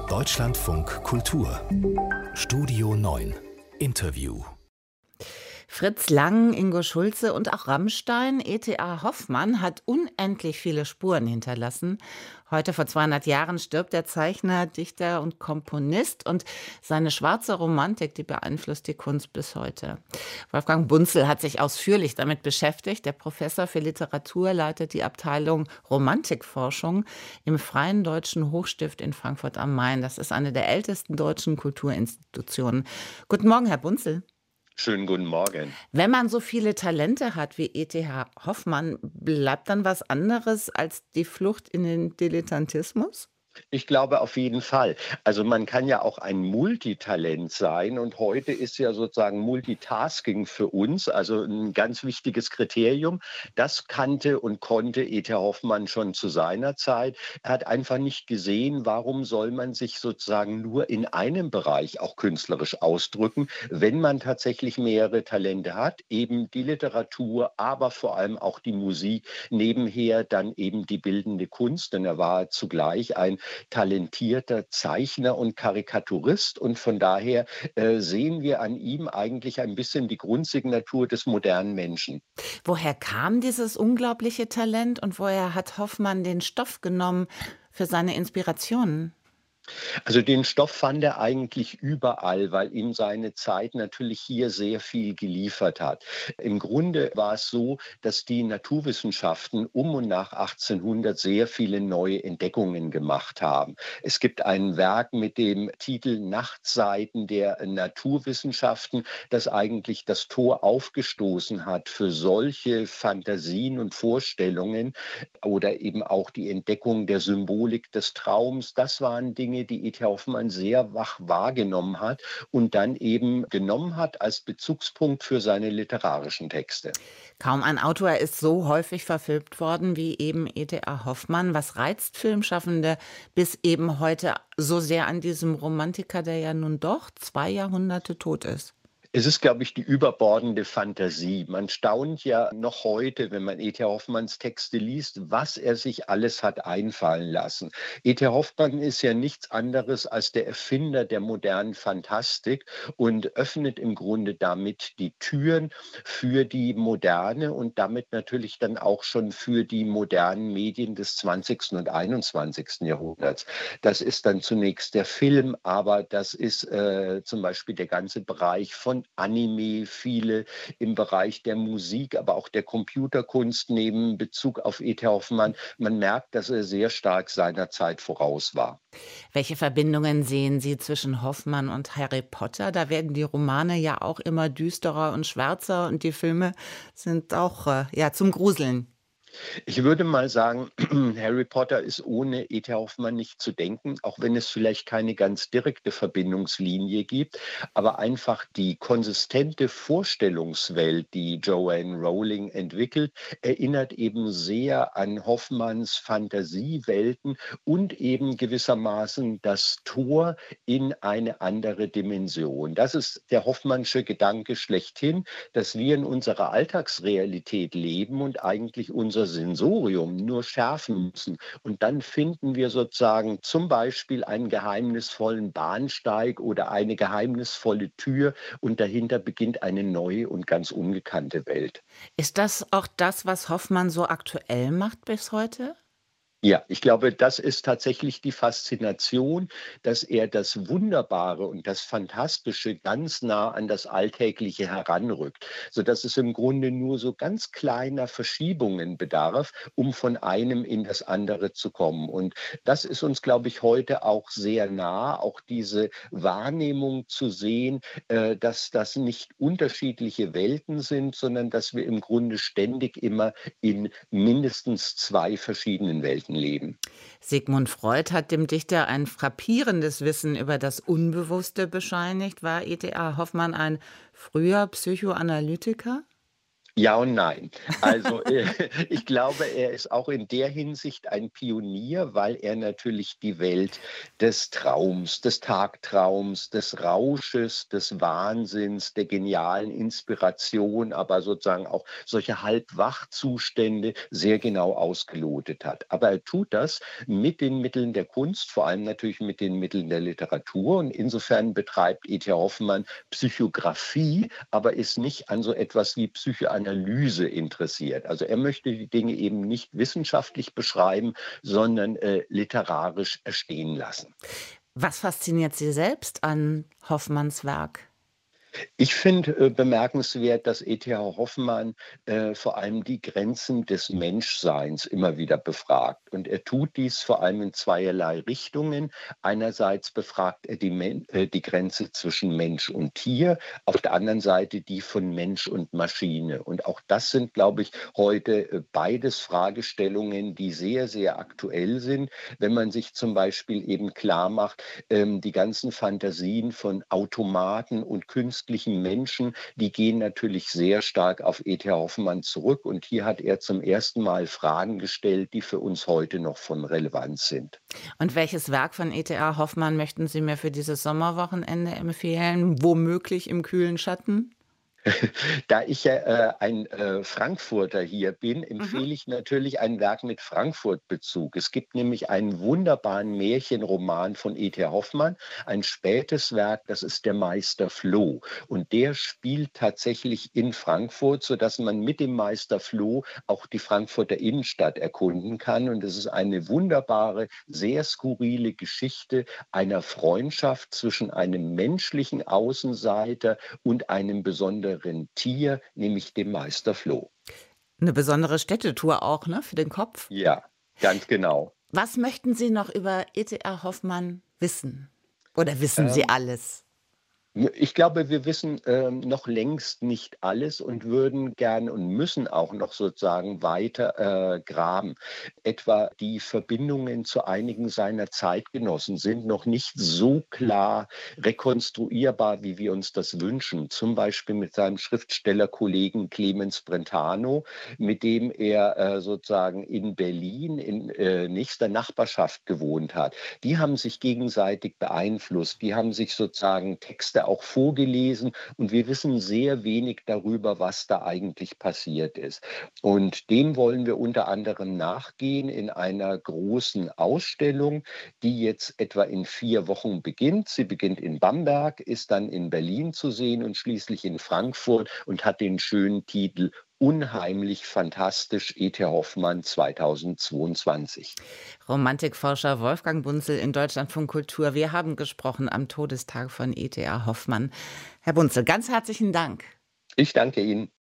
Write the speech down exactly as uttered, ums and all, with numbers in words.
Deutschlandfunk Kultur Studio neun Interview. Fritz Lang, Ingo Schulze und auch Rammstein, E T A Hoffmann hat unendlich viele Spuren hinterlassen. Heute vor zweihundert Jahren stirbt der Zeichner, Dichter und Komponist, und seine schwarze Romantik, die beeinflusst die Kunst bis heute. Wolfgang Bunzel hat sich ausführlich damit beschäftigt. Der Professor für Literatur leitet die Abteilung Romantikforschung im Freien Deutschen Hochstift in Frankfurt am Main. Das ist eine der ältesten deutschen Kulturinstitutionen. Guten Morgen, Herr Bunzel. Schönen guten Morgen. Wenn man so viele Talente hat wie E T A Hoffmann, bleibt dann was anderes als die Flucht in den Dilettantismus? Ich glaube auf jeden Fall. Also man kann ja auch ein Multitalent sein, und heute ist ja sozusagen Multitasking für uns, also ein ganz wichtiges Kriterium. Das kannte und konnte E T A Hoffmann schon zu seiner Zeit. Er hat einfach nicht gesehen, warum soll man sich sozusagen nur in einem Bereich auch künstlerisch ausdrücken, wenn man tatsächlich mehrere Talente hat, eben die Literatur, aber vor allem auch die Musik, nebenher dann eben die bildende Kunst, denn er war zugleich ein talentierter Zeichner und Karikaturist, und von daher äh, sehen wir an ihm eigentlich ein bisschen die Grundsignatur des modernen Menschen. Woher kam dieses unglaubliche Talent und woher hat Hoffmann den Stoff genommen für seine Inspirationen? Also den Stoff fand er eigentlich überall, weil ihm seine Zeit natürlich hier sehr viel geliefert hat. Im Grunde war es so, dass die Naturwissenschaften um und nach achtzehnhundert sehr viele neue Entdeckungen gemacht haben. Es gibt ein Werk mit dem Titel Nachtseiten der Naturwissenschaften, das eigentlich das Tor aufgestoßen hat für solche Fantasien und Vorstellungen oder eben auch die Entdeckung der Symbolik des Traums. Das waren Dinge, die E T A Hoffmann sehr wach wahrgenommen hat und dann eben genommen hat als Bezugspunkt für seine literarischen Texte. Kaum ein Autor ist so häufig verfilmt worden wie eben E T A Hoffmann. Was reizt Filmschaffende bis eben heute so sehr an diesem Romantiker, der ja nun doch zwei Jahrhunderte tot ist? Es ist, glaube ich, die überbordende Fantasie. Man staunt ja noch heute, wenn man E T A Hoffmanns Texte liest, was er sich alles hat einfallen lassen. E T A Hoffmann ist ja nichts anderes als der Erfinder der modernen Fantastik und öffnet im Grunde damit die Türen für die Moderne und damit natürlich dann auch schon für die modernen Medien des zwanzigsten und einundzwanzigsten Jahrhunderts. Das ist dann zunächst der Film, aber das ist äh, zum Beispiel der ganze Bereich von Anime, viele im Bereich der Musik, aber auch der Computerkunst nehmen Bezug auf E T A Hoffmann. Man merkt, dass er sehr stark seiner Zeit voraus war. Welche Verbindungen sehen Sie zwischen Hoffmann und Harry Potter? Da werden die Romane ja auch immer düsterer und schwärzer und die Filme sind auch äh, ja, zum Gruseln. Ich würde mal sagen, Harry Potter ist ohne E T A Hoffmann nicht zu denken, auch wenn es vielleicht keine ganz direkte Verbindungslinie gibt, aber einfach die konsistente Vorstellungswelt, die Joanne Rowling entwickelt, erinnert eben sehr an Hoffmanns Fantasiewelten und eben gewissermaßen das Tor in eine andere Dimension. Das ist der Hoffmannsche Gedanke schlechthin, dass wir in unserer Alltagsrealität leben und eigentlich unser Sensorium nur schärfen müssen. Und dann finden wir sozusagen zum Beispiel einen geheimnisvollen Bahnsteig oder eine geheimnisvolle Tür und dahinter beginnt eine neue und ganz ungekannte Welt. Ist das auch das, was Hoffmann so aktuell macht bis heute? Ja, ich glaube, das ist tatsächlich die Faszination, dass er das Wunderbare und das Fantastische ganz nah an das Alltägliche heranrückt, sodass es im Grunde nur so ganz kleiner Verschiebungen bedarf, um von einem in das andere zu kommen. Und das ist uns, glaube ich, heute auch sehr nah, auch diese Wahrnehmung zu sehen, äh, dass das nicht unterschiedliche Welten sind, sondern dass wir im Grunde ständig immer in mindestens zwei verschiedenen Welten leben. Sigmund Freud hat dem Dichter ein frappierendes Wissen über das Unbewusste bescheinigt. War E T A Hoffmann ein früher Psychoanalytiker? Ja und nein. Also, äh, ich glaube, er ist auch in der Hinsicht ein Pionier, weil er natürlich die Welt des Traums, des Tagtraums, des Rausches, des Wahnsinns, der genialen Inspiration, aber sozusagen auch solche Halbwachzustände sehr genau ausgelotet hat. Aber er tut das mit den Mitteln der Kunst, vor allem natürlich mit den Mitteln der Literatur. Und insofern betreibt E T Hoffmann Psychographie, aber ist nicht an so etwas wie Psychoanalyse interessiert. Also er möchte die Dinge eben nicht wissenschaftlich beschreiben, sondern äh, literarisch erstehen lassen. Was fasziniert Sie selbst an Hoffmanns Werk? Ich finde äh, bemerkenswert, dass E T H. Hoffmann äh, vor allem die Grenzen des Menschseins immer wieder befragt. Und er tut dies vor allem in zweierlei Richtungen. Einerseits befragt er die, Men äh, die Grenze zwischen Mensch und Tier, auf der anderen Seite die von Mensch und Maschine. Und auch das sind, glaube ich, heute äh, beides Fragestellungen, die sehr, sehr aktuell sind, wenn man sich zum Beispiel eben klar macht, ähm, die ganzen Fantasien von Automaten und Künstlichen Menschen, die gehen natürlich sehr stark auf E T H. Hoffmann zurück. Und hier hat er zum ersten Mal Fragen gestellt, die für uns heute noch von Relevanz sind. Und welches Werk von E T A. Hoffmann möchten Sie mir für dieses Sommerwochenende empfehlen? Womöglich im kühlen Schatten? Da ich ja äh, ein äh, Frankfurter hier bin, Mhm. empfehle ich natürlich ein Werk mit Frankfurt-Bezug. Es gibt nämlich einen wunderbaren Märchenroman von E T Hoffmann, ein spätes Werk, das ist Der Meister Floh. Und der spielt tatsächlich in Frankfurt, sodass man mit dem Meister Floh auch die Frankfurter Innenstadt erkunden kann. Und es ist eine wunderbare, sehr skurrile Geschichte einer Freundschaft zwischen einem menschlichen Außenseiter und einem besonderen Tier, nämlich dem Meister Floh. Eine besondere Städtetour auch, ne, für den Kopf. Ja, ganz genau. Was möchten Sie noch über E T A. Hoffmann wissen? Oder wissen Sie Ähm, alles? Ich glaube, wir wissen ähm, noch längst nicht alles und würden gern und müssen auch noch sozusagen weiter äh, graben. Etwa die Verbindungen zu einigen seiner Zeitgenossen sind noch nicht so klar rekonstruierbar, wie wir uns das wünschen. Zum Beispiel mit seinem Schriftstellerkollegen Clemens Brentano, mit dem er äh, sozusagen in Berlin in äh, nächster Nachbarschaft gewohnt hat. Die haben sich gegenseitig beeinflusst, die haben sich sozusagen Texte auch vorgelesen und wir wissen sehr wenig darüber, was da eigentlich passiert ist. Und dem wollen wir unter anderem nachgehen in einer großen Ausstellung, die jetzt etwa in vier Wochen beginnt. Sie beginnt in Bamberg, ist dann in Berlin zu sehen und schließlich in Frankfurt und hat den schönen Titel Unheimlich fantastisch E T Hoffmann zweitausendzweiundzwanzig. Romantikforscher Wolfgang Bunzel in Deutschlandfunk Kultur. Wir haben gesprochen am Todestag von E T A. Hoffmann. Herr Bunzel, ganz herzlichen Dank. Ich danke Ihnen.